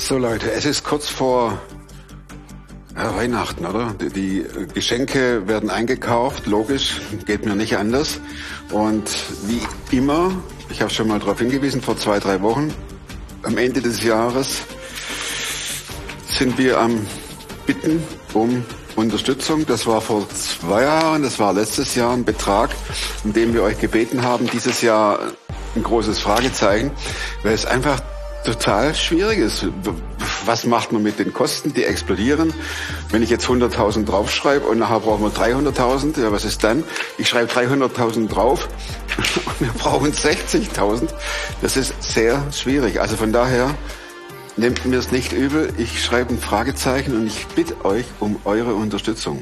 So Leute, es ist kurz vor Weihnachten, oder? Die Geschenke werden eingekauft, logisch, geht mir nicht anders. Und wie immer, ich habe schon mal darauf hingewiesen, vor 2-3 Wochen, am Ende des Jahres sind wir am Bitten um Unterstützung. Das war vor 2 Jahren, das war letztes Jahr ein Betrag, in dem wir euch gebeten haben, dieses Jahr ein großes Fragezeichen, weil es einfach total schwierig ist. Was macht man mit den Kosten? Die explodieren. Wenn ich jetzt 100.000 draufschreibe und nachher brauchen wir 300.000, ja, was ist dann? Ich schreibe 300.000 drauf und wir brauchen 60.000. Das ist sehr schwierig. Also von daher, nehmt mir es nicht übel. Ich schreibe ein Fragezeichen und ich bitte euch um eure Unterstützung.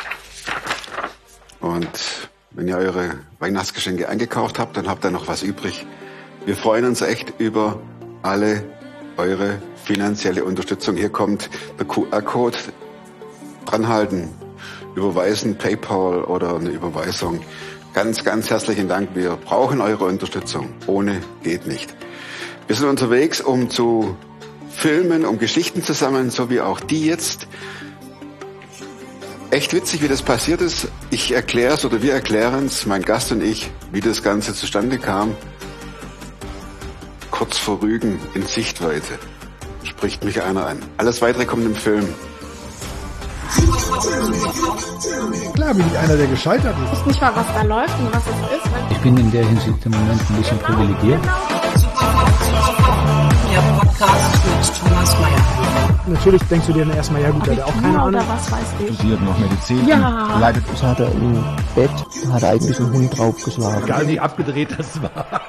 Und wenn ihr eure Weihnachtsgeschenke eingekauft habt, dann habt ihr noch was übrig. Wir freuen uns echt über alle eure finanzielle Unterstützung. Hier kommt der QR-Code. Dranhalten, überweisen, PayPal oder eine Überweisung. Ganz, ganz herzlichen Dank. Wir brauchen eure Unterstützung. Ohne geht nicht. Wir sind unterwegs, um zu filmen, um Geschichten zu sammeln, so wie auch die jetzt. Echt witzig, wie das passiert ist. Ich erkläre es oder wir erklären es, mein Gast und ich, wie das Ganze zustande kam. Kurz vor Rügen in Sichtweite. Spricht mich einer an. Alles Weitere kommt im Film. Klar bin ich einer, der gescheitert ist. Ich weiß nicht mal, was da läuft und was es ist. Ich bin in der Hinsicht im Moment ein bisschen privilegiert. Der Podcast mit Thomas Mayer. Natürlich denkst du dir dann erstmal, ja gut, der hat auch keine Ahnung. Oder was weiß ich. Studiert noch Medizin. Ja. Leidet. Das hat er im Bett, hat eigentlich einen Hund draufgeschlagen. Egal wie abgedreht das war.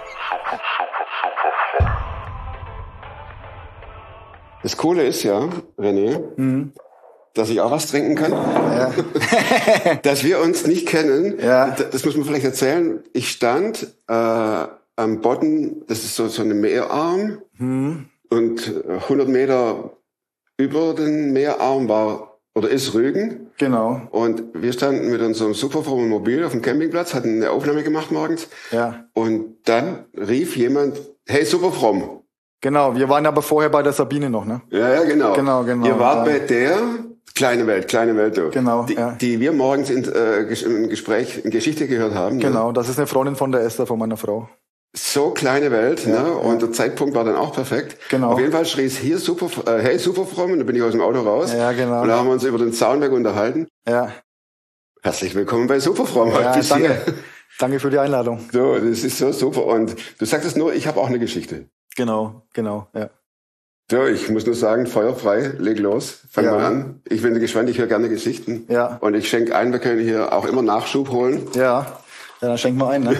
Das Coole ist ja, René, dass ich auch was trinken kann. Ja. Dass wir uns nicht kennen, Ja. Das muss man vielleicht erzählen. Ich stand am Bodden, das ist so eine Meerarm, und 100 Meter über den Meerarm war oder ist Rügen. Genau. Und wir standen mit unserem superfrommen Mobil auf dem Campingplatz, hatten eine Aufnahme gemacht morgens. Ja. Und dann rief jemand, hey, superfromm. Genau. Wir waren aber vorher bei der Sabine noch, ne? Ja, genau. Genau. Ihr wart bei der Kleine Welt, du. Genau, Die, ja. die wir morgens im Gespräch, in Geschichte gehört haben. Genau. Ne? Das ist eine Freundin von der Esther, von meiner Frau. So kleine Welt, Ja, ne? ja. Und der Zeitpunkt war dann auch perfekt. Genau. Auf jeden Fall schrie es hier hey, superfromm, und dann bin ich aus dem Auto raus. Ja, genau. Und da haben wir uns über den Zaunweg unterhalten. Ja. Herzlich willkommen bei Superfromm. Ja, bis danke. hier. Danke für die Einladung. So, das ist so super. Und du sagtest nur, ich habe auch eine Geschichte. Genau, ja. So, ich muss nur sagen, feuerfrei, leg los, fang Ja. mal an. Ich bin gespannt, ich höre gerne Geschichten. Ja. Und ich schenke ein, wir können hier auch immer Nachschub holen. Ja, dann schenk mal ein, ne?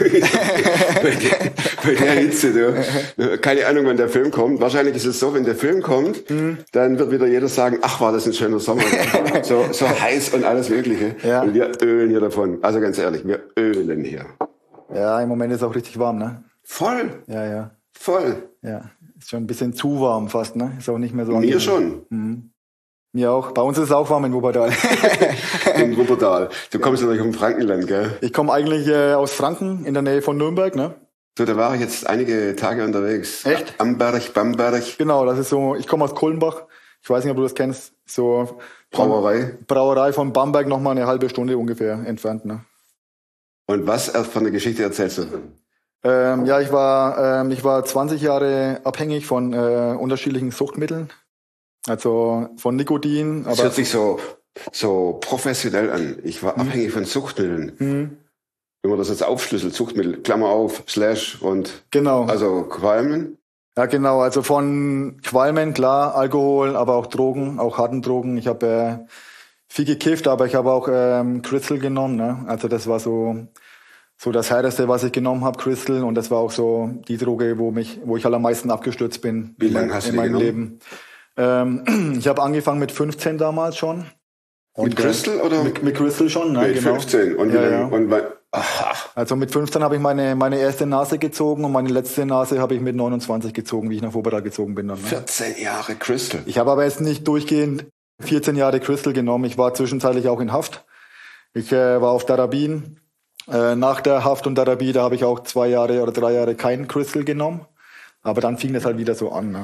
Bei der Hitze, du. Keine Ahnung, wann der Film kommt. Wahrscheinlich ist es so, wenn der Film kommt, dann wird wieder jeder sagen, ach, war das ein schöner Sommer. so heiß und alles Mögliche. Ja. Und wir ölen hier davon. Also ganz ehrlich, wir ölen hier. Ja, im Moment ist es auch richtig warm, ne? Voll, Ja. voll. Ja. Ist schon ein bisschen zu warm fast, ne? Ist auch nicht mehr so Mir angenehm. schon. Mir auch. Bei uns ist es auch warm in Wuppertal. In Wuppertal. Du kommst natürlich vom Frankenland, gell? Ich komme eigentlich aus Franken, in der Nähe von Nürnberg, ne? So, da war ich jetzt einige Tage unterwegs. Echt? Amberg, Bamberg, Genau, das ist so, ich komme aus Kulmbach. Ich weiß nicht, ob du das kennst. So Brauerei. Brauerei von Bamberg nochmal eine halbe Stunde ungefähr entfernt, ne? Und was von der Geschichte erzählst du? Ja, ich war 20 Jahre abhängig von unterschiedlichen Suchtmitteln. Also von Nikotin. Das Aber hört sich so professionell an. Ich war abhängig von Suchtmitteln. Wenn man das jetzt aufschlüsselt, Suchtmittel, Klammer auf, Slash und genau. also Qualmen. Ja, genau. Also von Qualmen, klar, Alkohol, aber auch Drogen, auch harten Drogen. Ich habe viel gekifft, aber ich habe auch Crystal genommen. Ne? Also das war so das Härteste, was ich genommen habe, Crystal. Und das war auch so die Droge, wo ich halt am meisten abgestürzt bin. Wie lange hast du in die meinem genommen? Leben. Ich habe angefangen mit 15 damals schon. Mit Crystal oder? Mit Crystal schon, ne? Mit Genau. 15. Und wie Ja, lange? ja. Und Also mit 15 habe ich meine erste Nase gezogen und meine letzte Nase habe ich mit 29 gezogen, wie ich nach Wuppertal gezogen bin. Dann, ne? 14 Jahre Crystal. Ich habe aber jetzt nicht durchgehend 14 Jahre Crystal genommen. Ich war zwischenzeitlich auch in Haft. Ich war auf Darabin. Nach der Haft und Therapie, da habe ich auch 2 Jahre oder 3 Jahre kein Crystal genommen. Aber dann fing das halt wieder so an. Ne?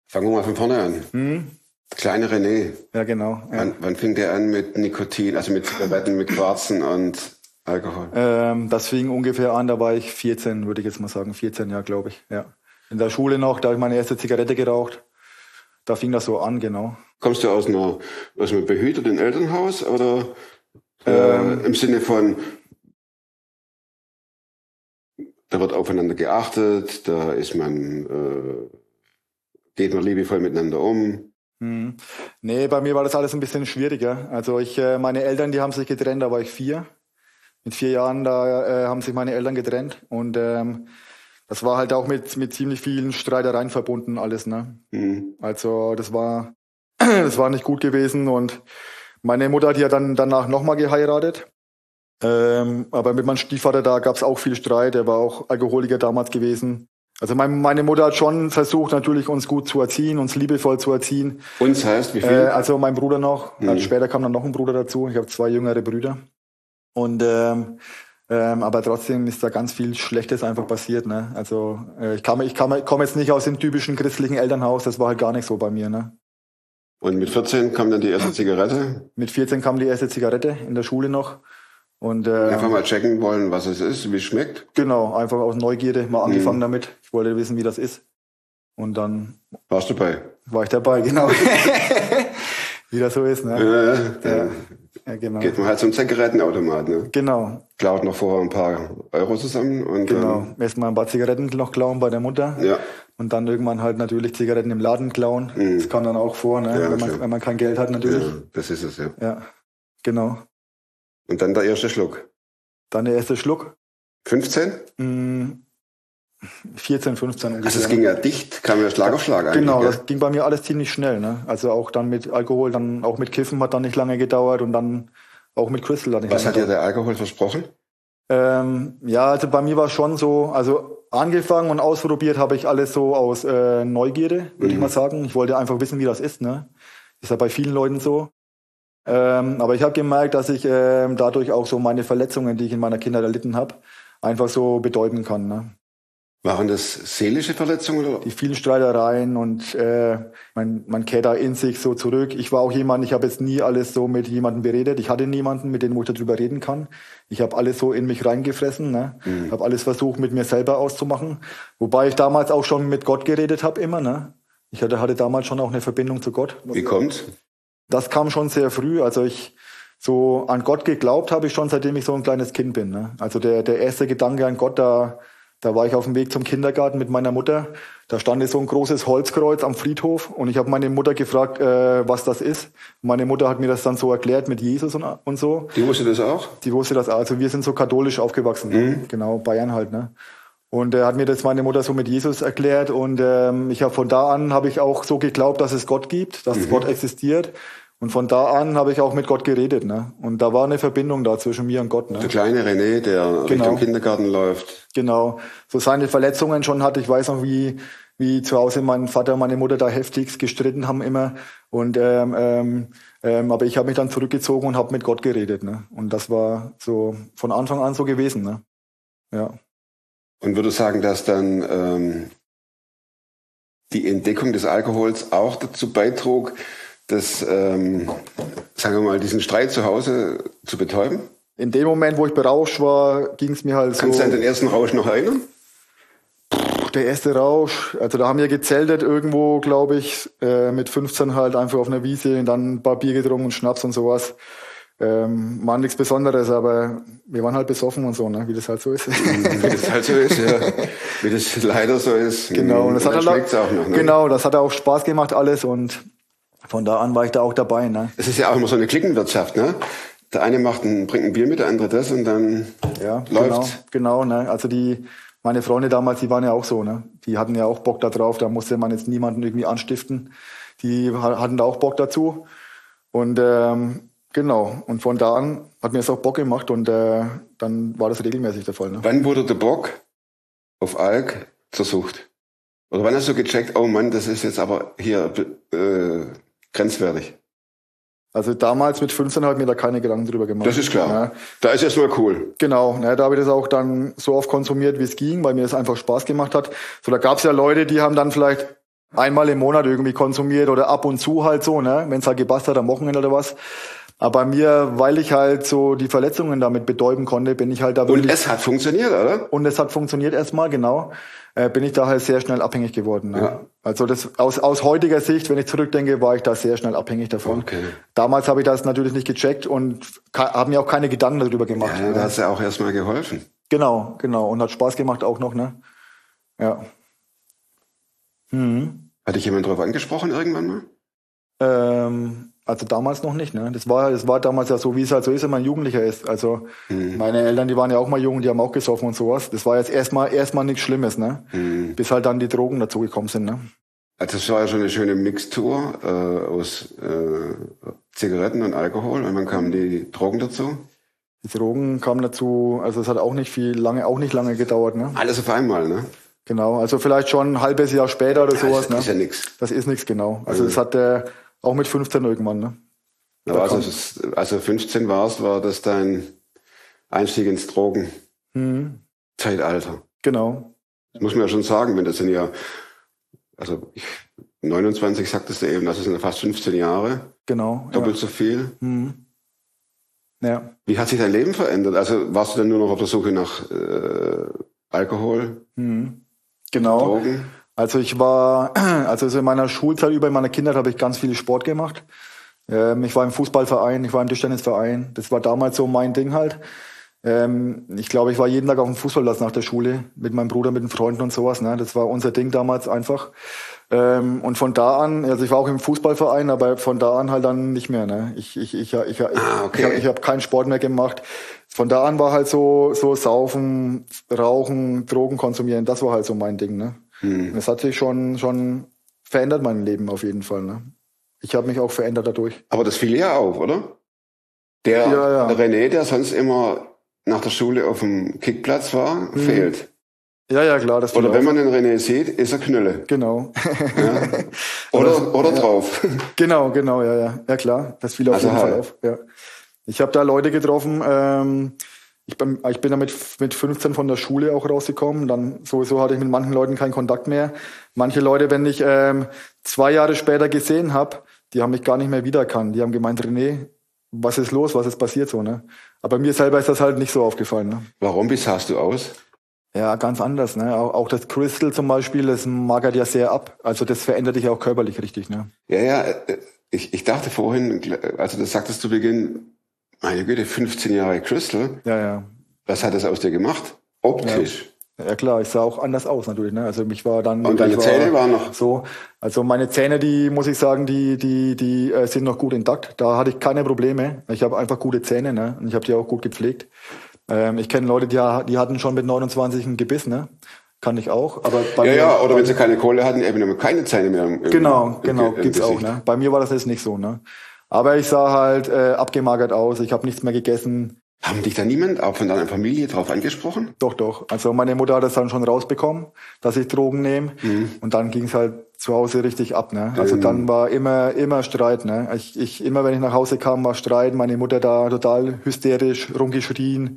Fangen wir mal von vorne an. Kleine René. Ja, genau. Ja. Wann fing der an mit Nikotin, also mit Zigaretten, mit Quarzen und Alkohol? Das fing ungefähr an, da war ich 14, würde ich jetzt mal sagen. 14 Jahre, glaube ich. Ja. In der Schule noch, da habe ich meine erste Zigarette geraucht. Da fing das so an, genau. Kommst du aus einem behüteten Elternhaus oder im Sinne von, da wird aufeinander geachtet, da ist man, geht man liebevoll miteinander um? Nee, bei mir war das alles ein bisschen schwieriger. Also meine Eltern, die haben sich getrennt, da war ich 4. Mit 4 Jahren, da haben sich meine Eltern getrennt. Und das war halt auch mit ziemlich vielen Streitereien verbunden alles, ne? Also das war nicht gut gewesen. Und meine Mutter, die hat dann danach nochmal geheiratet. Aber mit meinem Stiefvater, da gab es auch viel Streit. Er war auch Alkoholiker damals gewesen. Also meine Mutter hat schon versucht, natürlich uns gut zu erziehen, uns liebevoll zu erziehen. Uns heißt wie viel? Also mein Bruder noch. Später kam dann noch ein Bruder dazu. Ich habe 2 jüngere Brüder. Und aber trotzdem ist da ganz viel Schlechtes einfach passiert. Ne? Also ich komme jetzt nicht aus dem typischen christlichen Elternhaus. Das war halt gar nicht so bei mir. Ne? Und mit 14 kam dann die erste Zigarette? Mit 14 kam die erste Zigarette in der Schule noch. Und einfach mal checken wollen, was es ist, wie es schmeckt? Genau, einfach aus Neugierde mal angefangen damit. Ich wollte wissen, wie das ist. Und dann... Warst du dabei? War ich dabei, genau. Wie das so ist, ne? Ja, genau. Geht man halt zum Zigarettenautomat, ne? Genau. Klaut noch vorher ein paar Euro zusammen und... Genau. Erstmal ein paar Zigaretten noch klauen bei der Mutter. Ja. Und dann irgendwann halt natürlich Zigaretten im Laden klauen. Das kam dann auch vor, ne? Ja, wenn man kein Geld hat, natürlich. Ja, das ist es, ja. Ja, genau. Und dann der erste Schluck? Dann der erste Schluck. 15? 14, 15 ungefähr. Also es ging ja dicht, kam ja Schlag auf Schlag eigentlich. Genau, gell? das ging bei mir alles ziemlich schnell. Ne? Also auch dann mit Alkohol, dann auch mit Kiffen hat dann nicht lange gedauert und dann auch mit Crystal hat nicht Was lange hat dir der Alkohol versprochen? Ja, also bei mir war schon so, also angefangen und ausprobiert habe ich alles so aus Neugierde, würde ich mal sagen. Ich wollte einfach wissen, wie das ist. Ne? Ist ja bei vielen Leuten so. Aber ich habe gemerkt, dass ich dadurch auch so meine Verletzungen, die ich in meiner Kindheit erlitten habe, einfach so bedeuten kann. Ne? Waren das seelische Verletzungen? Oder? Die vielen Streitereien und man kehrt da in sich so zurück. Ich war auch jemand, ich habe jetzt nie alles so mit jemandem beredet. Ich hatte niemanden, mit dem ich darüber reden kann. Ich habe alles so in mich reingefressen. Ne? Habe alles versucht, mit mir selber auszumachen. Wobei ich damals auch schon mit Gott geredet habe, immer. Ne? Ich hatte damals schon auch eine Verbindung zu Gott. Wie kommt's? Das kam schon sehr früh. Also ich so an Gott geglaubt habe ich schon, seitdem ich so ein kleines Kind bin. Ne? Also der erste Gedanke an Gott, da war ich auf dem Weg zum Kindergarten mit meiner Mutter. Da stand so ein großes Holzkreuz am Friedhof und ich habe meine Mutter gefragt, was das ist. Meine Mutter hat mir das dann so erklärt mit Jesus und so. Die wusste das auch? Die wusste das auch. Also wir sind so katholisch aufgewachsen. Genau, Bayern halt. Ne? Und hat mir das meine Mutter so mit Jesus erklärt und von da an habe ich auch so geglaubt, dass es Gott gibt, dass Gott existiert. Und von da an habe ich auch mit Gott geredet. Ne? Und da war eine Verbindung da zwischen mir und Gott. Ne? Der kleine René, der Richtung Kindergarten läuft. Genau. So seine Verletzungen schon hatte. Ich weiß noch, wie zu Hause mein Vater und meine Mutter da heftigst gestritten haben immer. Und aber ich habe mich dann zurückgezogen und habe mit Gott geredet. Ne? Und das war so von Anfang an so gewesen. Ne? Ja. Und würde sagen, dass dann die Entdeckung des Alkohols auch dazu beitrug, das, sagen wir mal, diesen Streit zu Hause zu betäuben? In dem Moment, wo ich berauscht war, ging es mir halt Kannst du an den ersten Rausch noch erinnern? Der erste Rausch, also da haben wir gezeltet irgendwo, glaube ich, mit 15 halt einfach auf einer Wiese und dann ein paar Bier getrunken und Schnaps und sowas. War nichts Besonderes, aber wir waren halt besoffen und so, ne? Wie das halt so ist. Wie das halt so ist, ja. Wie das leider so ist. Genau, und das hat schmeckt's auch noch, ne? Genau, das hat auch Spaß gemacht alles und von da an war ich da auch dabei, ne? Es ist ja auch immer so eine Cliquenwirtschaft, ne? Der eine bringt ein Bier mit, der andere das und dann läuft's. Genau, ne? Also meine Freunde damals, die waren ja auch so, ne? Die hatten ja auch Bock da drauf, da musste man jetzt niemanden irgendwie anstiften. Die hatten da auch Bock dazu. Und genau, und von da an hat mir das auch Bock gemacht und dann war das regelmäßig der Fall. Ne? Wann wurde der Bock auf Alk zur Sucht? Oder wann hast du gecheckt, oh Mann, das ist jetzt aber hier grenzwertig? Also damals mit 15 habe ich mir da keine Gedanken drüber gemacht. Das ist klar. Ja. Da ist erstmal cool. Genau, da habe ich das auch dann so oft konsumiert, wie es ging, weil mir das einfach Spaß gemacht hat. So, da gab es ja Leute, die haben dann vielleicht einmal im Monat irgendwie konsumiert oder ab und zu halt so, ne? Wenn es halt gepasst hat am Wochenende oder was. Aber bei mir, weil ich halt so die Verletzungen damit betäuben konnte, bin ich halt da wirklich... Und es hat funktioniert, oder? Und es hat funktioniert erstmal, genau. Bin ich da halt sehr schnell abhängig geworden. Ne? Ja. Also das aus heutiger Sicht, wenn ich zurückdenke, war ich da sehr schnell abhängig davon. Okay. Damals habe ich das natürlich nicht gecheckt und habe mir auch keine Gedanken darüber gemacht. Ja, da hast du auch erstmal geholfen. Genau. Und hat Spaß gemacht auch noch, ne? Ja. Hat dich jemand drauf angesprochen irgendwann mal? Also damals noch nicht, ne? Das war damals ja so, wie es halt so ist, wenn man Jugendlicher ist. Also meine Eltern, die waren ja auch mal jung, die haben auch gesoffen und sowas. Das war jetzt erstmal nichts Schlimmes, ne? Bis halt dann die Drogen dazugekommen sind, ne? Also das war ja schon eine schöne Mixtur aus Zigaretten und Alkohol und dann kamen die Drogen dazu. Die Drogen kamen dazu, also es hat auch nicht lange gedauert, ne? Alles auf einmal, ne? Genau, also vielleicht schon ein halbes Jahr später oder sowas, ne? Das ist ja nichts. Das ist nichts, genau. Also das hat auch mit 15 irgendwann, ne? Aber also 15 war das dein Einstieg ins Drogen-Zeitalter. Genau. Das muss man ja schon sagen, wenn das sind ja, 29 sagtest du eben, das sind ja fast 15 Jahre. Genau. Doppelt so viel. Ja. Wie hat sich dein Leben verändert? Also warst du dann nur noch auf der Suche nach Alkohol? Genau. Drogen? Also so in meiner Schulzeit, in meiner Kindheit habe ich ganz viel Sport gemacht. Ich war im Fußballverein, ich war im Tischtennisverein. Das war damals so mein Ding halt. Ich glaube, ich war jeden Tag auf dem Fußballplatz nach der Schule mit meinem Bruder, mit den Freunden und sowas. Ne? Das war unser Ding damals einfach. Und von da an, also ich war auch im Fußballverein, aber von da an halt dann nicht mehr. Ne? Ich habe keinen Sport mehr gemacht. Von da an war halt so Saufen, Rauchen, Drogen konsumieren. Das war halt so mein Ding. Ne? Das hat sich schon verändert, mein Leben auf jeden Fall. Ne? Ich habe mich auch verändert dadurch. Aber das fiel ja auf, oder? Der René, der sonst immer nach der Schule auf dem Kickplatz war, fehlt. Ja, klar. Das oder wenn man den René sieht, ist er Knülle. Genau. Ja. Oder drauf. Genau, ja. Ja, klar. Das fiel auf jeden Fall auf. Ja. Ich habe da Leute getroffen, ich bin da mit 15 von der Schule auch rausgekommen. Dann sowieso hatte ich mit manchen Leuten keinen Kontakt mehr. Manche Leute, wenn ich 2 Jahre später gesehen habe, die haben mich gar nicht mehr wiedererkannt. Die haben gemeint, René, was ist los, was ist passiert so, ne? Aber mir selber ist das halt nicht so aufgefallen, ne? Warum, wie sahst du aus? Ja, ganz anders, ne? Auch das Crystal zum Beispiel, das magert ja sehr ab. Also das verändert dich auch körperlich richtig, ne? Ja, ich dachte vorhin, also das sagtest zu Beginn, meine Güte, 15 Jahre Crystal. Ja. Was hat das aus dir gemacht? Optisch. Ja klar, ich sah auch anders aus natürlich, ne? Also mich war dann... Und deine Zähne waren noch... So, also meine Zähne, die muss ich sagen, die sind noch gut intakt. Da hatte ich keine Probleme. Ich habe einfach gute Zähne, ne? Und ich habe die auch gut gepflegt. Ich kenne Leute, die hatten schon mit 29 ein Gebiss, ne? Kann ich auch. Aber oder wenn sie keine Kohle hatten, eben keine Zähne mehr. Genau, gibt's auch, ne? Bei mir war das jetzt nicht so, ne? Aber ich sah halt abgemagert aus, ich habe nichts mehr gegessen. Haben dich da niemand, auch von deiner Familie, drauf angesprochen? Doch. Also meine Mutter hat das dann schon rausbekommen, dass ich Drogen nehme. Und dann ging's halt zu Hause richtig ab, ne? Also dann war immer Streit, ne? Immer wenn ich nach Hause kam, war Streit. Meine Mutter da total hysterisch rumgeschrien.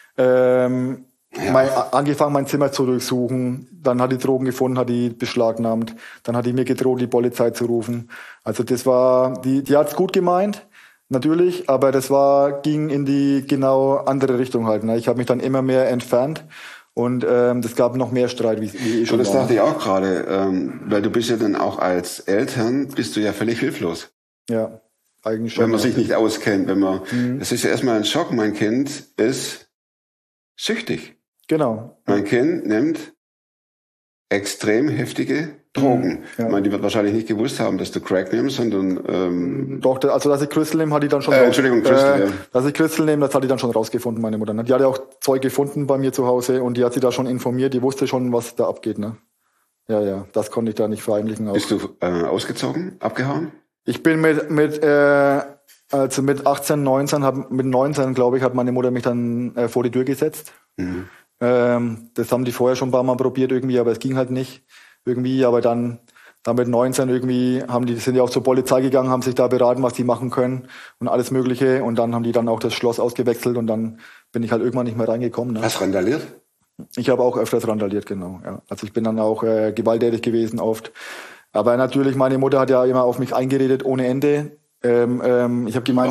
Angefangen, mein Zimmer zu durchsuchen. Dann hat die Drogen gefunden, hat die beschlagnahmt. Dann hat die mir gedroht, die Polizei zu rufen. Also das war, die hat's gut gemeint. Natürlich, aber das ging in die genau andere Richtung halt. Ne? Ich habe mich dann immer mehr entfernt und das gab noch mehr Streit, wie schon. Und das dachte ich auch gerade, weil du bist ja dann auch als Eltern, bist du ja völlig hilflos. Ja, eigentlich schon. Wenn man sich nicht auskennt, es ist ja erstmal ein Schock, mein Kind ist süchtig. Genau. Mein Kind nimmt extrem heftige Drogen. Ja. Ich meine, die wird wahrscheinlich nicht gewusst haben, dass du Crack nimmst, sondern... Doch, also dass ich Crystal nehme, hat die dann schon... Crystal, ja. Dass ich Crystal nehme, das hat die dann schon rausgefunden, meine Mutter. Ne? Die hat ja auch Zeug gefunden bei mir zu Hause und die hat sie da schon informiert, die wusste schon, was da abgeht. Ne? Ja, das konnte ich da nicht verheimlichen. Auch. Bist du ausgezogen, abgehauen? Ich bin mit 18, 19, mit 19, glaube ich, hat meine Mutter mich dann vor die Tür gesetzt. Das haben die vorher schon ein paar Mal probiert irgendwie, aber es ging halt nicht irgendwie. Aber dann mit 19 irgendwie sind ja auch zur Polizei gegangen, haben sich da beraten, was die machen können und alles Mögliche. Und dann haben die dann auch das Schloss ausgewechselt und dann bin ich halt irgendwann nicht mehr reingekommen. Ne? Hast randaliert? Ich habe auch öfters randaliert, genau. Ja. Also ich bin dann auch gewalttätig gewesen oft. Aber natürlich, meine Mutter hat ja immer auf mich eingeredet ohne Ende. Ich habe gemeint,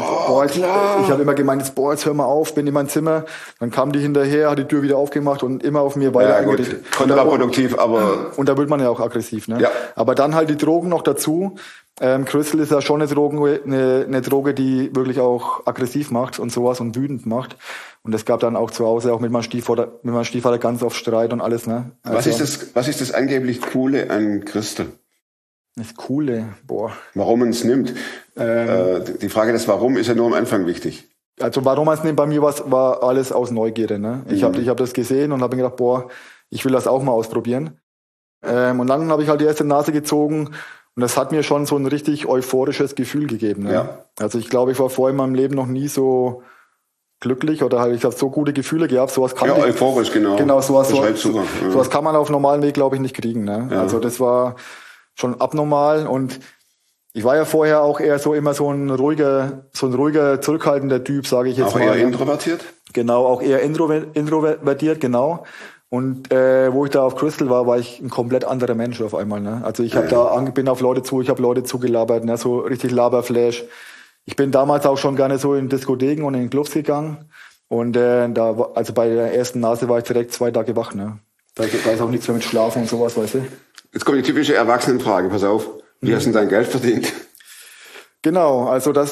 jetzt hör mal auf, bin in mein Zimmer. Dann kam die hinterher, hat die Tür wieder aufgemacht und immer auf mir weiter eingeredet. Kontraproduktiv, aber... Und da wird man ja auch aggressiv, ne? Ja. Aber dann halt die Drogen noch dazu. Crystal ist ja schon eine Droge, die wirklich auch aggressiv macht und sowas und wütend macht. Und es gab dann auch zu Hause auch mit meinem Stiefvater ganz oft Streit und alles, ne? Also, was ist das angeblich Coole an Crystal? Das Coole, boah. Warum man es nimmt? Die Frage des Warum ist ja nur am Anfang wichtig. Also warum man es nimmt, bei mir war alles aus Neugierde, ne? Ich hab das gesehen und habe mir gedacht, boah, ich will das auch mal ausprobieren. Und dann habe ich halt die erste Nase gezogen und das hat mir schon so ein richtig euphorisches Gefühl gegeben, ne? Ja. Also ich glaube, ich war vorher in meinem Leben noch nie so glücklich oder halt, ich habe so gute Gefühle gehabt, sowas kann euphorisch, genau. Genau, sowas kann man auf normalen Weg, glaube ich, nicht kriegen, ne? Ja. Also das war schon abnormal und ich war ja vorher auch eher so immer so ein ruhiger, zurückhaltender Typ, sage ich jetzt auch mal. Auch eher introvertiert? Genau, auch eher introvertiert, genau. Und wo ich da auf Crystal war ich ein komplett anderer Mensch auf einmal, ne? Also ich bin auf Leute zu, ich habe Leute zugelabert, ne? So richtig Laberflash. Ich bin damals auch schon gerne so in Diskotheken und in Clubs gegangen und also bei der ersten Nase war ich direkt 2 Tage wach, ne? Da ist auch nichts mehr mit Schlafen und sowas, weißt du? Jetzt kommt die typische Erwachsenenfrage, pass auf. Wie hast du dein Geld verdient? Genau, also das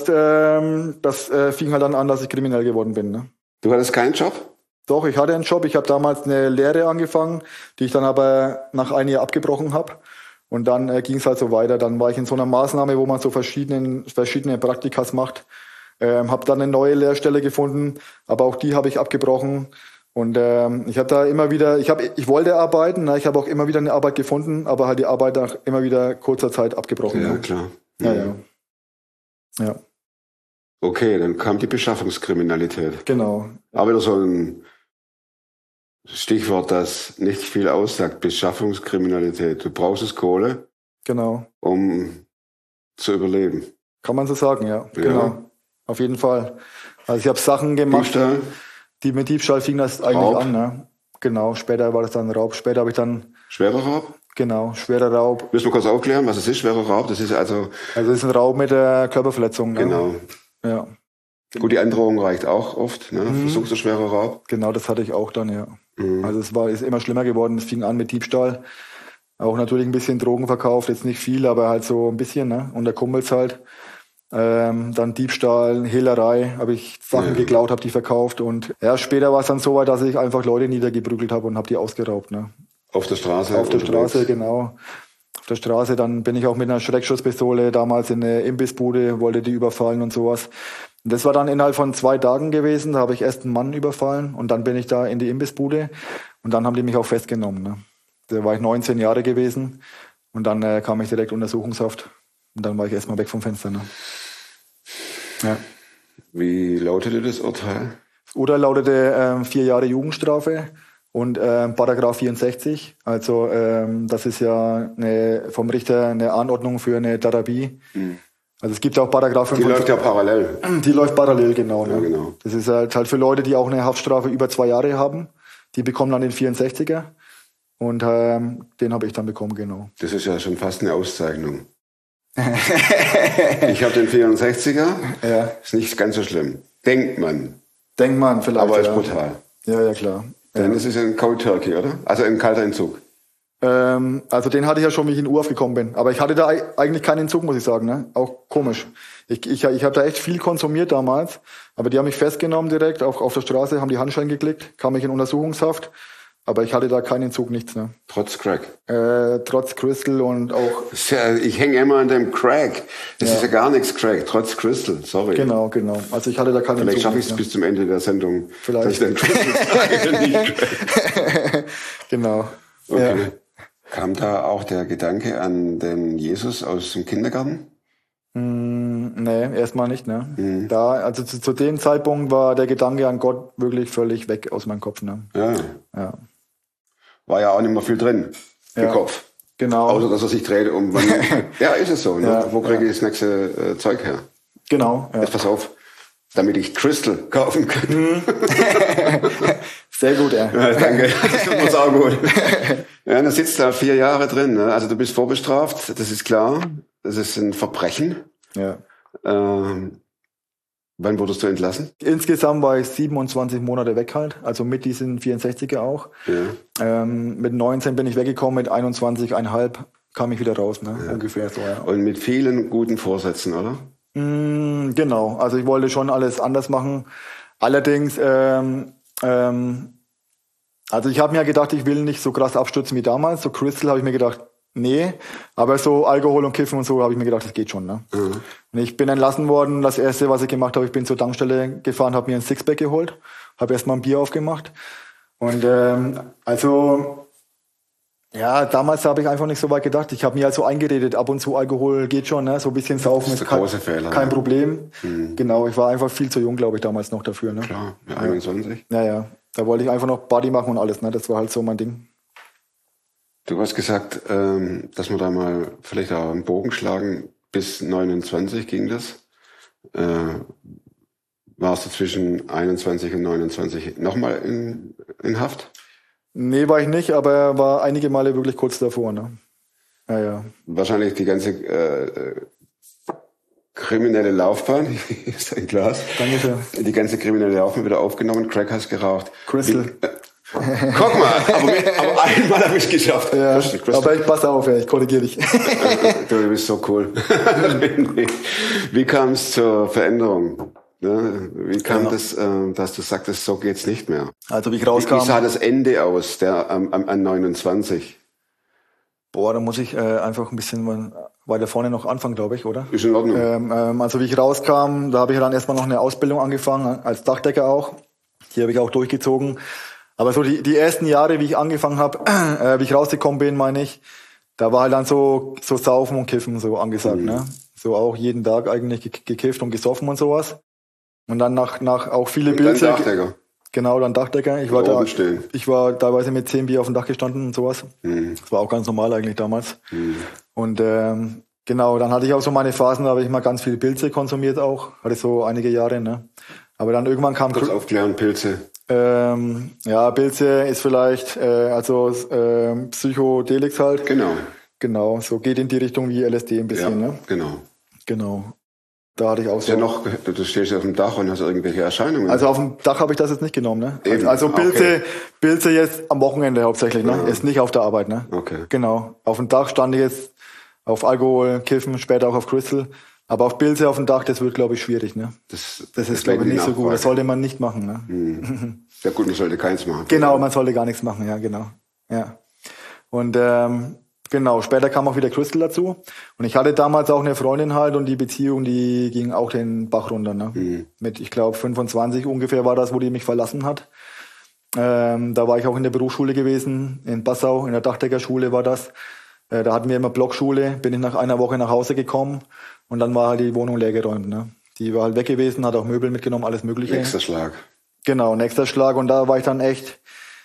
fing halt dann an, dass ich kriminell geworden bin. Ne? Du hattest keinen Job? Doch, ich hatte einen Job. Ich habe damals eine Lehre angefangen, die ich dann aber nach einem Jahr abgebrochen habe. Und dann ging es halt so weiter. Dann war ich in so einer Maßnahme, wo man so verschiedene Praktikas macht. Habe dann eine neue Lehrstelle gefunden, aber auch die habe ich abgebrochen. Und ich habe da immer wieder, ich wollte arbeiten, ne? Ich habe auch immer wieder eine Arbeit gefunden, aber halt die Arbeit nach immer wieder kurzer Zeit abgebrochen. Ja, ne? klar. Ja. Okay, dann kam die Beschaffungskriminalität. Genau. Aber wieder so ein Stichwort, das nicht viel aussagt. Beschaffungskriminalität. Du brauchst Kohle. Genau. Um zu überleben. Kann man so sagen, ja. Genau. Auf jeden Fall. Also ich habe Sachen gemacht. Diebstahl? Mit Diebstahl fing das eigentlich Raub. an, ne? Genau, später war das dann Raub. Später habe ich dann... Schwerer Raub? Genau, schwerer Raub. Müssen wir kurz aufklären, was es ist, schwerer Raub? Das ist also das ist ein Raub mit der Körperverletzung. Ne? Genau. Ja. Gut, die Androhung reicht auch oft, ne? Versuch so schwerer Raub. Genau, das hatte ich auch dann, ja. Also ist immer schlimmer geworden. Es fing an mit Diebstahl. Auch natürlich ein bisschen Drogen verkauft, jetzt nicht viel, aber halt so ein bisschen, ne? Unter Kumpels halt. Dann Diebstahl, Hehlerei, habe ich Sachen geklaut, habe die verkauft und später war es dann so weit, dass ich einfach Leute niedergeprügelt habe und habe die ausgeraubt. Ne? Auf der Straße? Auf der Straße, genau. Auf der Straße, dann bin ich auch mit einer Schreckschusspistole damals in eine Imbissbude, wollte die überfallen und sowas. Und das war dann innerhalb von 2 Tagen gewesen, da habe ich erst einen Mann überfallen und dann bin ich da in die Imbissbude und dann haben die mich auch festgenommen. Ne? Da war ich 19 Jahre gewesen und dann kam ich direkt Untersuchungshaft und dann war ich erstmal weg vom Fenster. Ne? Ja. Wie lautete das Urteil? Das Urteil lautete 4 Jahre Jugendstrafe und Paragraph 64. Also das ist ja vom Richter eine Anordnung für eine Therapie. Also es gibt auch Paragraph 55. Die läuft ja parallel. Die läuft parallel, genau. Ne? Ja, genau. Das ist halt für Leute, die auch eine Haftstrafe über 2 Jahre haben. Die bekommen dann den 64er. Und den habe ich dann bekommen, genau. Das ist ja schon fast eine Auszeichnung. Ich habe den 64er. Ja. Ist nicht ganz so schlimm. Denkt man. Denkt man vielleicht. Aber ist brutal. Ja, klar. Denn es ist ein Cold Turkey, oder? Also ein kalter Entzug. Also den hatte ich ja schon, wie ich in Urf gekommen bin. Aber ich hatte da eigentlich keinen Entzug, muss ich sagen. Ne? Auch komisch. Ich habe da echt viel konsumiert damals. Aber die haben mich festgenommen direkt, auch auf der Straße, haben die Handschellen geklickt, kam ich in Untersuchungshaft. Aber ich hatte da keinen Entzug, nichts. Ne? Trotz Crack? Trotz Crystal und auch... Ja, ich hänge immer an dem Crack. Das ist ja gar nichts Crack, trotz Crystal, sorry. Genau. Also ich hatte da keinen Entzug. Vielleicht schaffe ich es bis zum Ende der Sendung. Vielleicht. Dass ich den Crystal sage, nicht Crack. Genau. Okay. Ja. Kam da auch der Gedanke an den Jesus aus dem Kindergarten? Nee, erstmal nicht. Ne? Also zu dem Zeitpunkt war der Gedanke an Gott wirklich völlig weg aus meinem Kopf. Ne? Ja. War ja auch nicht mehr viel drin im Kopf. Genau. Außer, dass er sich dreht um... Ja, ist es so. Ne? Ja, Wo kriege ich das nächste Zeug her? Genau. Ja. Jetzt pass auf, damit ich Crystal kaufen kann. Sehr gut, Ja, danke. Das tut mir auch gut. Ja, da sitzt da 4 Jahre drin. Ne? Also du bist vorbestraft, das ist klar. Das ist ein Verbrechen. Ja. Wann wurdest du entlassen? Insgesamt war ich 27 Monate weg halt, also mit diesen 64er auch. Ja. Mit 19 bin ich weggekommen, mit 21,5 kam ich wieder raus, ne? Ja. Ungefähr so, ja. Und mit vielen guten Vorsätzen, oder? Genau, also ich wollte schon alles anders machen. Allerdings, also ich habe mir gedacht, ich will nicht so krass abstürzen wie damals. So Crystal habe ich mir gedacht, nee. Aber so Alkohol und Kiffen und so habe ich mir gedacht, das geht schon. Ne? Mhm. Und ich bin entlassen worden. Das Erste, was ich gemacht habe, ich bin zur Tankstelle gefahren, habe mir ein Sixpack geholt, habe erstmal ein Bier aufgemacht. Und also... Ja, damals habe ich einfach nicht so weit gedacht. Ich habe mir halt so eingeredet, ab und zu Alkohol geht schon, ne? So ein bisschen saufen ist kein Problem. Mhm. Genau, ich war einfach viel zu jung, glaube ich, damals noch dafür. Ne? Klar, ja, 21. Ja. Da wollte ich einfach noch Party machen und alles, ne? Das war halt so mein Ding. Du hast gesagt, dass wir da mal vielleicht auch einen Bogen schlagen. Bis 29 ging das. Warst du zwischen 21 und 29 nochmal in Haft? Nee, war ich nicht, aber war einige Male wirklich kurz davor, ne? Ja. Wahrscheinlich die ganze kriminelle Laufbahn, hier ist ein Glas. Dankeschön. Die ganze kriminelle Laufbahn wieder aufgenommen, Crack hast geraucht. Crystal. Guck mal, aber einmal habe ich es geschafft. Ja, aber ich passe auf, ich korrigiere dich. Du bist so cool. Wie kam es zur Veränderung? Ne? Wie kam das, dass du sagtest, so geht's nicht mehr? Also wie ich rauskam... Wie sah das Ende aus, an 29? Boah, da muss ich einfach ein bisschen weiter vorne noch anfangen, glaube ich, oder? Ist in Ordnung. Also wie ich rauskam, da habe ich dann erstmal noch eine Ausbildung angefangen, als Dachdecker auch. Die habe ich auch durchgezogen. Aber so die ersten Jahre, wie ich angefangen habe, wie ich rausgekommen bin, meine ich, da war halt dann so Saufen und Kiffen so angesagt, ne? So auch jeden Tag eigentlich gekifft und gesoffen und sowas. Und dann nach auch viele Bilder. Dann Dachdecker. Genau, dann Dachdecker. Ich war teilweise mit 10 Bier auf dem Dach gestanden und sowas. Mhm. Das war auch ganz normal eigentlich damals. Mhm. Und genau, dann hatte ich auch so meine Phasen, da habe ich mal ganz viele Pilze konsumiert auch. Hatte so einige Jahre, ne? Aber dann irgendwann kam... Kurz aufklären, Pilze. Ja, Pilze ist vielleicht, Psychedelix halt. Genau, so geht in die Richtung wie LSD ein bisschen, ja, ne? Genau. Da hatte ich auch so. Ja, du stehst auf dem Dach und hast irgendwelche Erscheinungen. Also auf dem Dach habe ich das jetzt nicht genommen, ne? Eben. Also Pilze jetzt am Wochenende hauptsächlich, ne? Ist nicht auf der Arbeit, ne? Okay. Genau. Auf dem Dach stand ich jetzt auf Alkohol, Kiffen, später auch auf Crystal. Aber auf Pilze auf dem Dach, das wird, glaube ich, schwierig, ne? Das ist, glaube ich, nicht so gut. Das sollte man nicht machen, ne? Hm. Ja gut, man sollte keins machen. Genau, man sollte gar nichts machen, ja, genau. Ja. Und genau, später kam auch wieder Crystal dazu. Und ich hatte damals auch eine Freundin halt und die Beziehung, die ging auch den Bach runter. Ne? Mhm. Mit, ich glaube, 25 ungefähr war das, wo die mich verlassen hat. Da war ich auch in der Berufsschule gewesen, in Passau, in der Dachdeckerschule war das. Da hatten wir immer Blockschule, bin ich nach einer Woche nach Hause gekommen und dann war halt die Wohnung leer geräumt. Ne? Die war halt weg gewesen, hat auch Möbel mitgenommen, alles Mögliche. Nächster Schlag. Genau, nächster Schlag und da war ich dann echt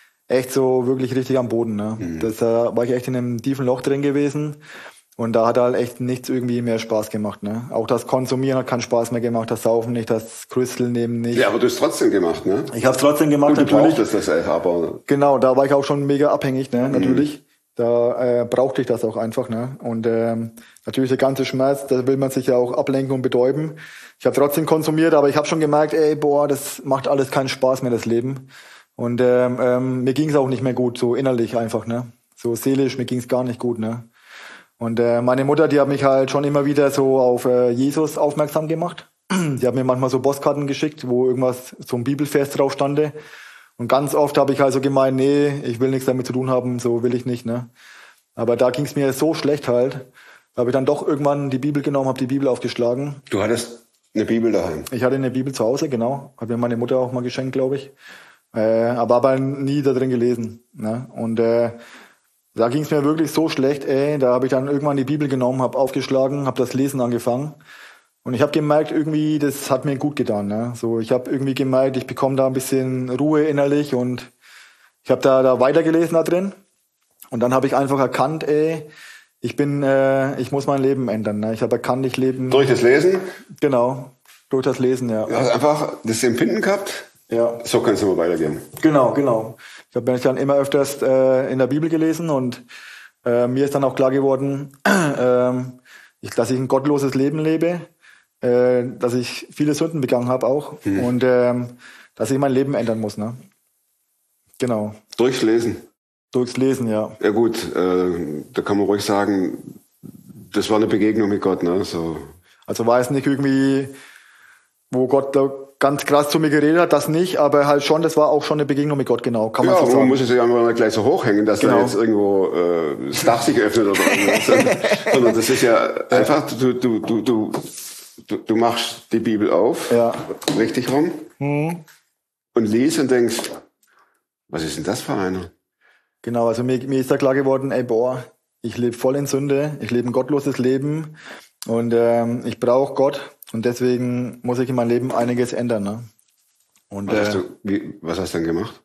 so wirklich richtig am Boden. Ne? Mhm. Da war ich echt in einem tiefen Loch drin gewesen und da hat halt echt nichts irgendwie mehr Spaß gemacht. Ne? Auch das Konsumieren hat keinen Spaß mehr gemacht, das Saufen nicht, das Crystal nehmen nicht. Ja, aber du hast es trotzdem gemacht, ne? Ich habe es trotzdem gemacht, und du brauchtest das aber... Genau, da war ich auch schon mega abhängig, ne? Natürlich. Da brauchte ich das auch einfach. Ne? Und natürlich der ganze Schmerz, da will man sich ja auch ablenken und betäuben. Ich habe trotzdem konsumiert, aber ich habe schon gemerkt, das macht alles keinen Spaß mehr, das Leben. Und mir ging es auch nicht mehr gut, so innerlich einfach, ne? So seelisch, mir ging es gar nicht gut, ne? Und meine Mutter, die hat mich halt schon immer wieder so auf Jesus aufmerksam gemacht. Die hat mir manchmal so Postkarten geschickt, wo irgendwas, so ein Bibelvers drauf stande. Und ganz oft habe ich also gemeint, nee, ich will nichts damit zu tun haben, so will ich nicht, ne? Aber da ging es mir so schlecht halt, da habe ich dann doch irgendwann die Bibel genommen, habe die Bibel aufgeschlagen. Du hattest eine Bibel daheim? Ich hatte eine Bibel zu Hause, genau. Hat mir meine Mutter auch mal geschenkt, glaube ich. Aber nie da drin gelesen. Ne? Und da ging es mir wirklich so schlecht, da habe ich dann irgendwann die Bibel genommen, habe aufgeschlagen, habe das Lesen angefangen. Und ich habe gemerkt, irgendwie, das hat mir gut getan. Ne? So, ich habe irgendwie gemerkt, ich bekomme da ein bisschen Ruhe innerlich und ich habe da weitergelesen da drin. Und dann habe ich einfach erkannt, ich muss mein Leben ändern. Ne? Ich habe erkannt, ich lebe... Durch das Lesen? Genau, durch das Lesen, ja. Du hast einfach das Empfinden gehabt? Ja. So kannst du mal weitergehen. Genau. Ich habe mich dann immer öfters in der Bibel gelesen und mir ist dann auch klar geworden, dass ich ein gottloses Leben lebe, dass ich viele Sünden begangen habe auch und dass ich mein Leben ändern muss. Ne? Genau. Durchs Lesen. Durchs Lesen, ja. Ja gut, da kann man ruhig sagen, das war eine Begegnung mit Gott. Ne? So. Also war es nicht irgendwie, wo Gott da ganz krass zu mir geredet hat, das nicht, aber halt schon, das war auch schon eine Begegnung mit Gott, genau. Kann man so sagen. Man muss es ja einfach gleich so hochhängen, dass da jetzt irgendwo das Dach sich öffnet oder irgendwas. Sondern das ist ja einfach, du machst die Bibel auf, richtig rum, und liest und denkst, was ist denn das für einer? Genau, also mir ist da klar geworden, ich lebe voll in Sünde, ich lebe ein gottloses Leben und ich brauche Gott und deswegen muss ich in meinem Leben einiges ändern. Ne? Und, was hast du denn gemacht?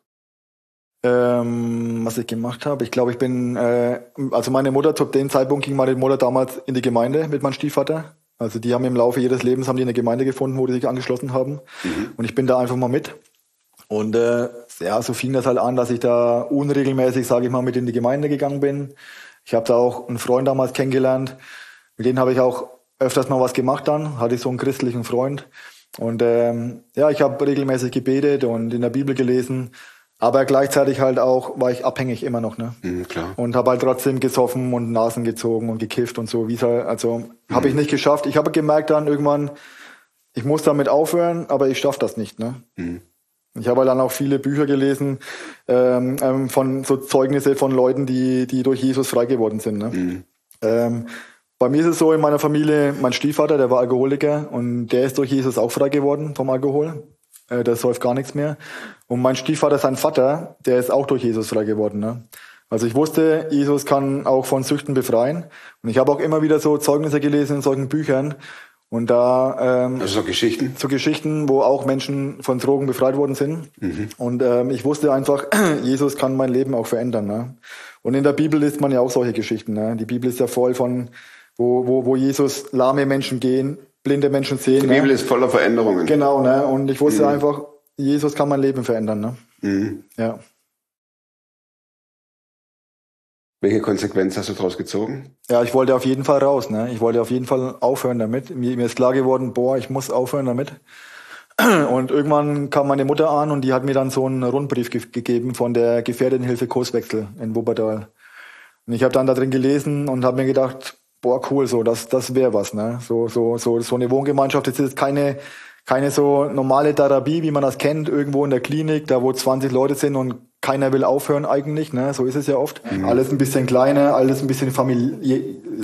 Was ich gemacht habe, ich glaube, ich bin, also meine Mutter, zu dem Zeitpunkt ging meine Mutter damals in die Gemeinde mit meinem Stiefvater. Also die haben im Laufe ihres Lebens eine Gemeinde gefunden, wo die sich angeschlossen haben. Und ich bin da einfach mal mit. Und so fing das halt an, dass ich da unregelmäßig, sage ich mal, mit in die Gemeinde gegangen bin. Ich habe da auch einen Freund damals kennengelernt. Mit dem habe ich auch öfters mal was gemacht dann. Hatte ich so einen christlichen Freund. Und ich habe regelmäßig gebetet und in der Bibel gelesen. Aber gleichzeitig halt auch war ich abhängig immer noch, ne? Klar. Und habe halt trotzdem gesoffen und Nasen gezogen und gekifft und so. Habe ich nicht geschafft. Ich habe gemerkt dann irgendwann, ich muss damit aufhören, aber ich schaffe das nicht, ne? Ich habe dann auch viele Bücher gelesen von so Zeugnisse von Leuten, die durch Jesus frei geworden sind. Ne? Bei mir ist es so in meiner Familie, mein Stiefvater, der war Alkoholiker und der ist durch Jesus auch frei geworden vom Alkohol. Der säuft gar nichts mehr. Und mein Stiefvater, sein Vater, der ist auch durch Jesus frei geworden. Ne? Also ich wusste, Jesus kann auch von Süchten befreien. Und ich habe auch immer wieder so Zeugnisse gelesen in solchen Büchern. Und da also so Geschichten? So Geschichten, wo auch Menschen von Drogen befreit worden sind. Und ich wusste einfach, Jesus kann mein Leben auch verändern. Ne? Und in der Bibel liest man ja auch solche Geschichten. Ne? Die Bibel ist ja voll von, wo Jesus lahme Menschen gehen, blinde Menschen sehen. Die Bibel ist voller Veränderungen. Genau, ne? Und ich wusste einfach, Jesus kann mein Leben verändern. Ne? Ja. Welche Konsequenz hast du daraus gezogen? Ja, ich wollte auf jeden Fall raus. Ne? Ich wollte auf jeden Fall aufhören damit. Mir ist klar geworden, ich muss aufhören damit. Und irgendwann kam meine Mutter an und die hat mir dann so einen Rundbrief gegeben von der Gefährdenhilfe Coeswechsel in Wuppertal. Und ich habe dann da drin gelesen und habe mir gedacht, cool, so das wäre was. Ne? So eine Wohngemeinschaft, das ist keine so normale Therapie, wie man das kennt, irgendwo in der Klinik, da wo 20 Leute sind und keiner will aufhören eigentlich, ne? So ist es ja oft. Alles ein bisschen kleiner, alles ein bisschen familiär.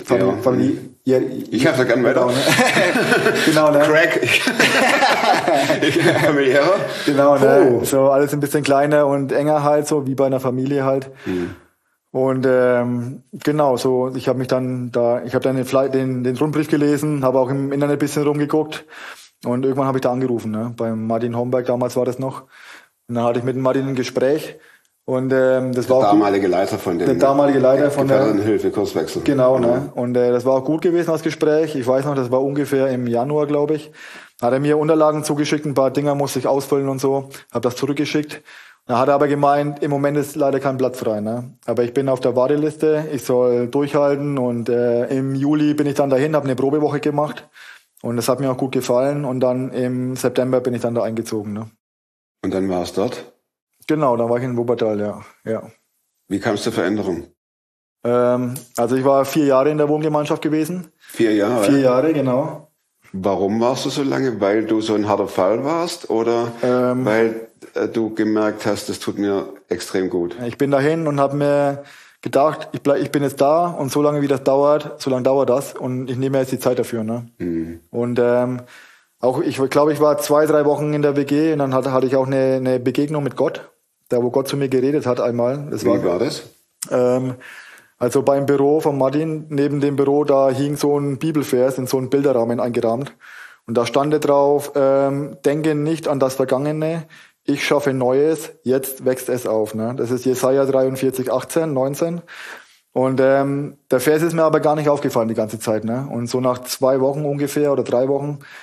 Ich hab's ja gern weiter. Genau, ne? Crack. Familiärer. Genau, ne? So alles ein bisschen kleiner und enger halt, so wie bei einer Familie halt. Und genau, so ich habe dann den Rundbrief gelesen, habe auch im Internet ein bisschen rumgeguckt. Und irgendwann habe ich da angerufen, ne? Beim Martin Homberg, damals war das noch. Und dann hatte ich mit dem Martin ein Gespräch. Und das war auch damalige Leiter von der damalige Leiter von der Gefährdenhilfe Coeswechsel. Genau, ne? Und das war auch gut gewesen, das Gespräch. Ich weiß noch, das war ungefähr im Januar, glaube ich. Hat er mir Unterlagen zugeschickt, ein paar Dinger musste ich ausfüllen und so. Habe das zurückgeschickt. Da hat er aber gemeint, im Moment ist leider kein Platz frei, ne? Aber ich bin auf der Warteliste, ich soll durchhalten und im Juli bin ich dann dahin, habe eine Probewoche gemacht. Und das hat mir auch gut gefallen. Und dann im September bin ich dann da eingezogen. Ne? Und dann war es dort? Genau, dann war ich in Wuppertal, ja. Wie kam es zur Veränderung? Also ich war 4 Jahre in der Wohngemeinschaft gewesen. 4 Jahre? 4 Jahre, genau. Warum warst du so lange? Weil du so ein harter Fall warst? Oder weil du gemerkt hast, das tut mir extrem gut? Ich bin dahin und habe mir gedacht, ich bin jetzt da und so lange wie das dauert, so lange dauert das und ich nehme jetzt die Zeit dafür. Ne? Und auch ich glaube, ich war 2-3 Wochen in der WG und dann hatte ich auch eine Begegnung mit Gott, da wo Gott zu mir geredet hat einmal. Wie war das? Also beim Büro von Martin, neben dem Büro, da hing so ein Bibelvers in so einen Bilderrahmen eingerahmt. Und da stand drauf, denke nicht an das Vergangene, ich schaffe Neues, jetzt wächst es auf. Ne? Das ist Jesaja 43, 18, 19. Und der Vers ist mir aber gar nicht aufgefallen die ganze Zeit. Ne? Und so nach 2 Wochen ungefähr oder 3 Wochen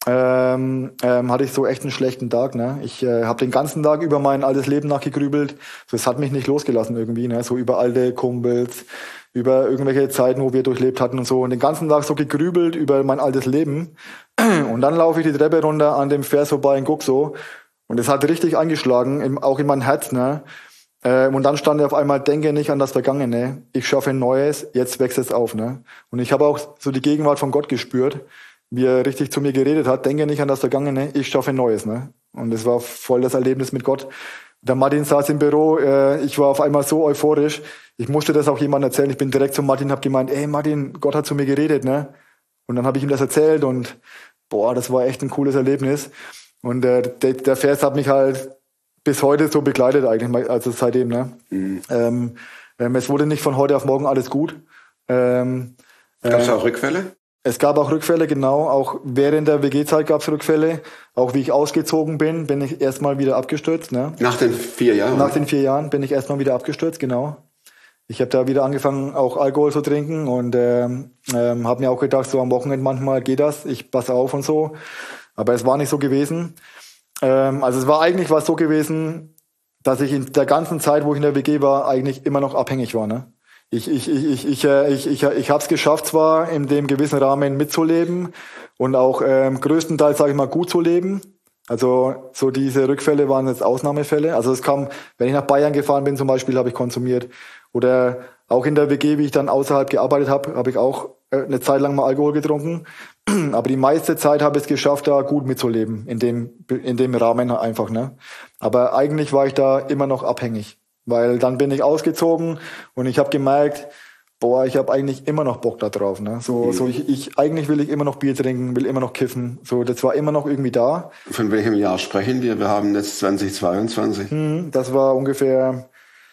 hatte ich so echt einen schlechten Tag. Ne? Ich habe den ganzen Tag über mein altes Leben nachgegrübelt. So, es hat mich nicht losgelassen irgendwie. Ne? So über alte Kumpels, über irgendwelche Zeiten, wo wir durchlebt hatten und so. Und den ganzen Tag so gegrübelt über mein altes Leben. Und dann laufe ich die Treppe runter an dem Vers vorbei und guck so. Und es hat richtig eingeschlagen, auch in mein Herz. Ne? Und dann stand auf einmal, denke nicht an das Vergangene. Ich schaffe ein Neues, jetzt wächst es auf. Ne? Und ich habe auch so die Gegenwart von Gott gespürt, wie er richtig zu mir geredet hat, denke nicht an das Vergangene, ich schaffe Neues. Ne? Und es war voll das Erlebnis mit Gott. Der Martin saß im Büro, ich war auf einmal so euphorisch, ich musste das auch jemandem erzählen. Ich bin direkt zu Martin, habe gemeint, ey Martin, Gott hat zu mir geredet. Ne? Und dann habe ich ihm das erzählt und boah, das war echt ein cooles Erlebnis. Und der Vers hat mich halt bis heute so begleitet eigentlich, also seitdem. Ne? Mhm. Es wurde nicht von heute auf morgen alles gut. Gab es auch Rückfälle? Es gab auch Rückfälle, genau. Auch während der WG-Zeit gab es Rückfälle. Auch wie ich ausgezogen bin ich erstmal wieder abgestürzt. Ne? Nach den 4 Jahren? Nach den 4 Jahren bin ich erstmal wieder abgestürzt, genau. Ich habe da wieder angefangen, auch Alkohol zu trinken und habe mir auch gedacht, so am Wochenende manchmal geht das, ich passe auf und so. Aber es war nicht so gewesen. Also es war eigentlich so gewesen, dass ich in der ganzen Zeit, wo ich in der WG war, eigentlich immer noch abhängig war. Ne? Ich habe es geschafft, zwar in dem gewissen Rahmen mitzuleben und auch größtenteils, sage ich mal, gut zu leben. Also so diese Rückfälle waren jetzt Ausnahmefälle. Also es kam, wenn ich nach Bayern gefahren bin zum Beispiel, habe ich konsumiert. Oder auch in der WG, wie ich dann außerhalb gearbeitet habe, habe ich auch eine Zeit lang mal Alkohol getrunken. Aber die meiste Zeit habe ich es geschafft, da gut mitzuleben, in dem Rahmen einfach. Ne? Aber eigentlich war ich da immer noch abhängig. Weil dann bin ich ausgezogen und ich habe gemerkt, boah, ich habe eigentlich immer noch Bock da drauf. Ne? Eigentlich will ich immer noch Bier trinken, will immer noch kiffen. So, das war immer noch irgendwie da. Von welchem Jahr sprechen wir? Wir haben jetzt 2022. Das war ungefähr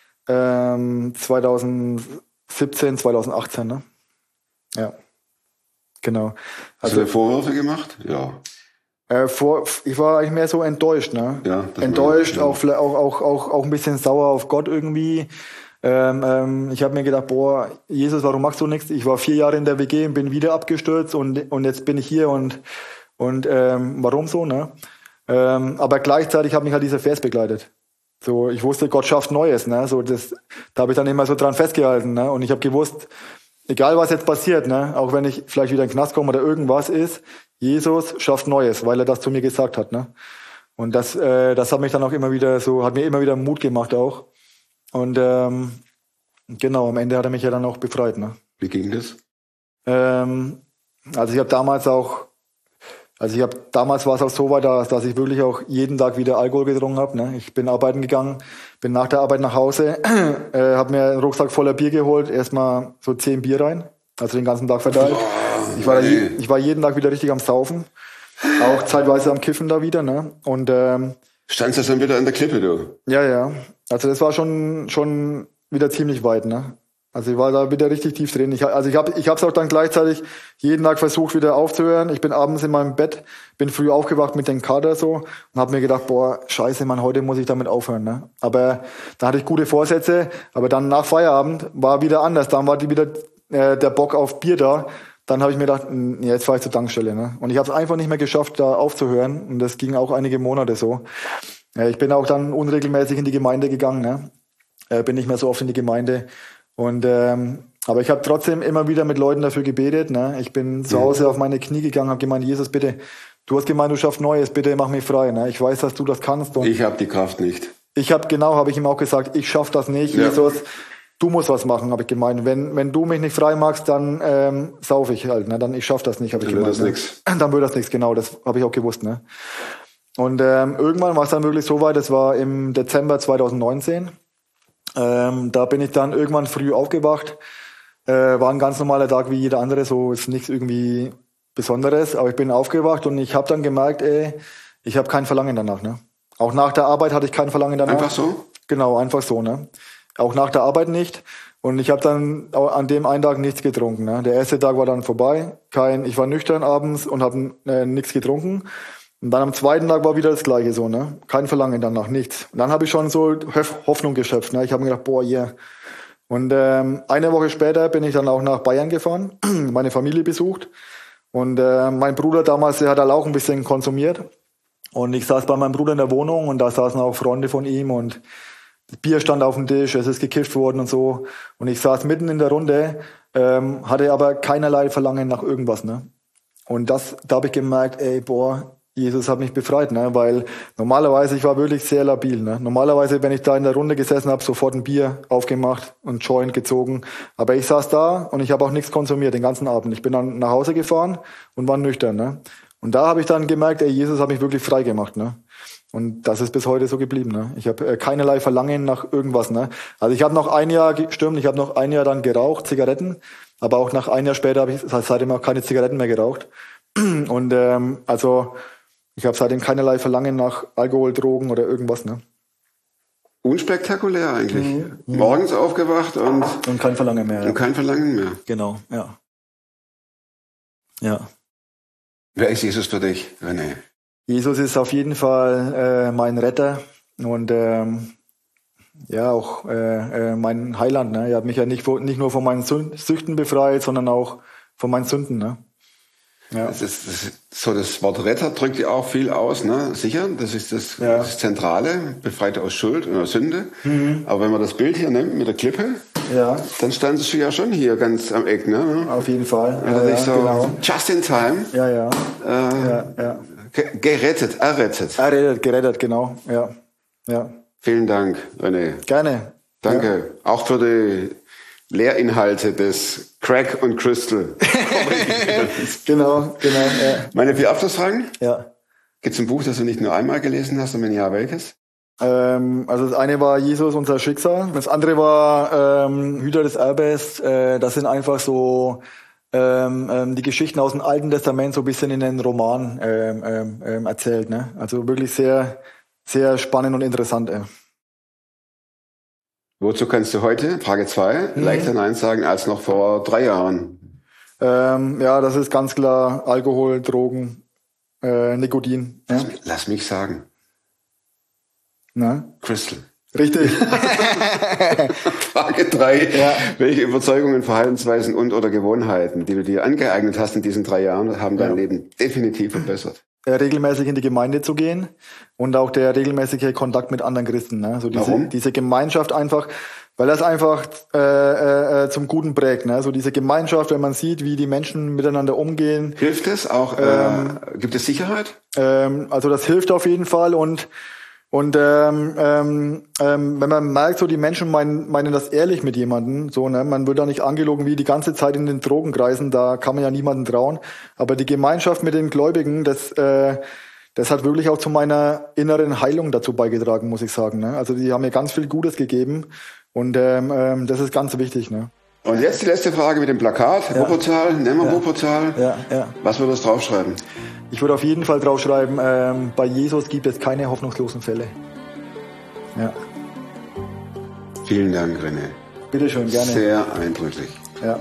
2017, 2018. Ne? Ja, genau. Hast du dir Vorwürfe gemacht? Ja. Ich war eigentlich mehr so enttäuscht, ne? Ja, enttäuscht, ja. Auch ein bisschen sauer auf Gott irgendwie. Ich habe mir gedacht, boah, Jesus, warum machst du nichts? Ich war 4 Jahre in der WG und bin wieder abgestürzt und jetzt bin ich hier und warum so, ne? Aber gleichzeitig hat mich halt dieser Vers begleitet. So, ich wusste, Gott schafft Neues, ne? So, da habe ich dann immer so dran festgehalten, ne? Und ich habe gewusst, egal was jetzt passiert, ne? Auch wenn ich vielleicht wieder in den Knast komme oder irgendwas ist, Jesus schafft Neues, weil er das zu mir gesagt hat, ne? Und das hat mich dann auch immer wieder hat mir immer wieder Mut gemacht auch. Und genau, am Ende hat er mich ja dann auch befreit, ne? Wie ging das? Also damals war es auch so weit, dass ich wirklich auch jeden Tag wieder Alkohol getrunken habe, ne? Ich bin arbeiten gegangen, bin nach der Arbeit nach Hause, habe mir einen Rucksack voller Bier geholt, erstmal so 10 Bier rein, also den ganzen Tag verteilt. Ich war jeden Tag wieder richtig am Saufen, auch zeitweise am Kiffen da wieder, ne? Und standst du dann wieder an der Klippe, du? Ja. Also das war schon wieder ziemlich weit, ne? Also ich war da wieder richtig tief drin. Ich habe es auch dann gleichzeitig jeden Tag versucht wieder aufzuhören. Ich bin abends in meinem Bett, bin früh aufgewacht mit dem Kater so und habe mir gedacht, boah, scheiße, Mann, heute muss ich damit aufhören. Ne? Aber da hatte ich gute Vorsätze. Aber dann nach Feierabend war wieder anders. Dann war wieder der Bock auf Bier da. Dann habe ich mir gedacht, jetzt fahre ich zur Tankstelle. Ne? Und ich habe es einfach nicht mehr geschafft, da aufzuhören. Und das ging auch einige Monate so. Ich bin auch dann unregelmäßig in die Gemeinde gegangen. Ne? Bin nicht mehr so oft in die Gemeinde. Und aber ich habe trotzdem immer wieder mit Leuten dafür gebetet. Ne? Ich bin zu Hause auf meine Knie gegangen, habe gemeint, Jesus, bitte, du hast gemeint, du schaffst Neues, bitte mach mich frei. Ne? Ich weiß, dass du das kannst. Und ich habe die Kraft nicht. Habe ich ihm auch gesagt, ich schaff das nicht. Ja. Jesus, du musst was machen, habe ich gemeint. Wenn du mich nicht frei machst, dann sauf ich halt. Ne? Dann ich schaff das nicht, habe ich gemeint. Dann wird das nichts. Dann wird das nichts, genau. Das habe ich auch gewusst. Ne? Und irgendwann war es dann wirklich so weit, das war im Dezember 2019. Da bin ich dann irgendwann früh aufgewacht. War ein ganz normaler Tag wie jeder andere, so ist nichts irgendwie Besonderes. Aber ich bin aufgewacht und ich habe dann gemerkt, ich habe kein Verlangen danach. Ne? Auch nach der Arbeit hatte ich kein Verlangen danach. Einfach so? Genau, einfach so. Ne? Auch nach der Arbeit nicht. Und ich habe dann an dem einen Tag nichts getrunken. Ne? Der erste Tag war dann vorbei. Ich war nüchtern abends und habe nichts getrunken. Und dann am zweiten Tag war wieder das Gleiche so, ne? Kein Verlangen danach, nichts. Und dann habe ich schon so Hoffnung geschöpft, ne? Ich habe mir gedacht, boah, yeah. Und eine Woche später bin ich dann auch nach Bayern gefahren, meine Familie besucht. Und mein Bruder damals, der hat halt auch ein bisschen konsumiert. Und ich saß bei meinem Bruder in der Wohnung und da saßen auch Freunde von ihm und das Bier stand auf dem Tisch, es ist gekifft worden und so. Und ich saß mitten in der Runde, hatte aber keinerlei Verlangen nach irgendwas, ne? Und da habe ich gemerkt, ey, boah, Jesus hat mich befreit, ne? Weil normalerweise, ich war wirklich sehr labil, ne? Normalerweise, wenn ich da in der Runde gesessen habe, sofort ein Bier aufgemacht und Joint gezogen. Aber ich saß da und ich habe auch nichts konsumiert den ganzen Abend. Ich bin dann nach Hause gefahren und war nüchtern, ne? Und da habe ich dann gemerkt, ey, Jesus hat mich wirklich frei gemacht, ne? Und das ist bis heute so geblieben, ne? Ich habe keinerlei Verlangen nach irgendwas, ne? Also ich habe noch ein Jahr dann geraucht, Zigaretten, aber auch nach ein Jahr später habe ich seitdem auch keine Zigaretten mehr geraucht. Und also ich habe seitdem keinerlei Verlangen nach Alkohol, Drogen oder irgendwas, ne? Unspektakulär eigentlich. Morgens aufgewacht und kein Verlangen mehr. Und kein Verlangen mehr. Genau, ja. Ja. Wer ist Jesus für dich, René? Jesus ist auf jeden Fall mein Retter und ja auch mein Heiland. Ne? Er hat mich ja nicht nur von meinen Süchten befreit, sondern auch von meinen Sünden. Ne? Ja. Das Wort Retter drückt ja auch viel aus, ne? Sicher, das ist das Zentrale, befreit aus Schuld oder Sünde. Aber wenn man das Bild hier nimmt mit der Klippe, dann standest du ja schon hier ganz am Eck, ne? Auf jeden Fall. Genau. Just in time. Ja. Gerettet, genau. Ja. Vielen Dank, René. Gerne. Danke. Ja. Auch für die Lehrinhalte des Crack und Crystal. Genau. Ja. Meine 4 Abschlussfragen? Ja. Gibt es ein Buch, das du nicht nur einmal gelesen hast und wenn ja, welches? Also das eine war Jesus, unser Schicksal. Das andere war Hüter des Erbes. Das sind einfach so die Geschichten aus dem Alten Testament so ein bisschen in einen Roman erzählt. Ne? Also wirklich sehr, sehr spannend und interessant. Wozu kannst du heute, Frage 2, leichter Nein sagen als noch vor 3 Jahren? Ja, das ist ganz klar Alkohol, Drogen, Nikotin. Ja? Lass mich sagen. Na? Crystal. Richtig. Frage 3. Ja. Welche Überzeugungen, Verhaltensweisen und/oder Gewohnheiten, die du dir angeeignet hast in diesen 3 Jahren, haben dein Leben definitiv verbessert? Regelmäßig in die Gemeinde zu gehen und auch der regelmäßige Kontakt mit anderen Christen. Ne? So diese Gemeinschaft einfach, weil das einfach zum Guten prägt. Ne? So diese Gemeinschaft, wenn man sieht, wie die Menschen miteinander umgehen. Hilft es auch? Gibt es Sicherheit? Also das hilft auf jeden Fall und wenn man merkt, so die Menschen meinen das ehrlich mit jemandem, so, ne, man wird da nicht angelogen wie die ganze Zeit in den Drogenkreisen, da kann man ja niemandem trauen. Aber die Gemeinschaft mit den Gläubigen, das hat wirklich auch zu meiner inneren Heilung dazu beigetragen, muss ich sagen. Ne? Also die haben mir ganz viel Gutes gegeben und das ist ganz wichtig. Ne? Und jetzt die letzte Frage mit dem Plakat. Ja. Wuppertal, nehmen wir Wuppertal. Ja. Was würdest du draufschreiben? Ich würde auf jeden Fall draufschreiben, bei Jesus gibt es keine hoffnungslosen Fälle. Ja. Vielen Dank, René. Bitte schön, gerne. Sehr eindrücklich. Ja.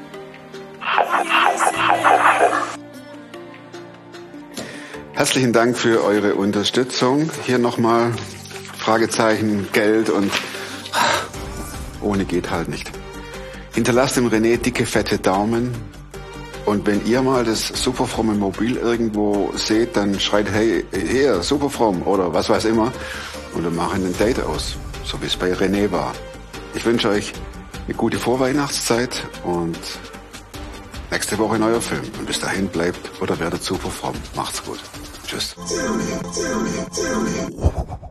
Herzlichen Dank für eure Unterstützung. Hier nochmal Fragezeichen, Geld und ohne geht halt nicht. Hinterlasst dem René dicke, fette Daumen. Und wenn ihr mal das Superfromme Mobil irgendwo seht, dann schreit, hey, hier, Superfromm oder was weiß immer. Und wir machen ein Date aus, so wie es bei René war. Ich wünsche euch eine gute Vorweihnachtszeit und nächste Woche ein neuer Film. Und bis dahin bleibt oder werdet superfromm. Macht's gut. Tschüss.